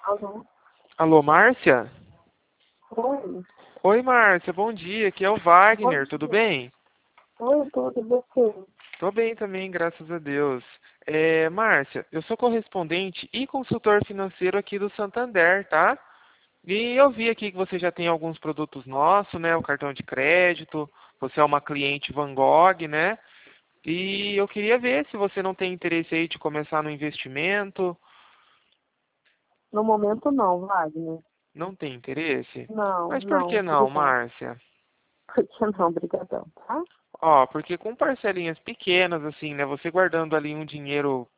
Alô? Alô, Márcia? Oi, Oi, Márcia, bom dia. Aqui é o bom Wagner, tudo dia. bem? Oi, tudo e você? Tô bem também, graças a Deus. Márcia, eu sou correspondente e consultor financeiro aqui do Santander, tá? E eu vi aqui que você já tem alguns produtos nossos, né? O cartão de crédito, você é uma cliente Van Gogh, né? E eu queria ver se você não tem interesse aí de começar no investimento. No momento não, Wagner. Não tem interesse? Não, Mas por não, que não, obrigado. Márcia? Por que não, obrigadão, tá? Ó, porque com parcelinhas pequenas, assim, né? Você guardando ali um dinheiro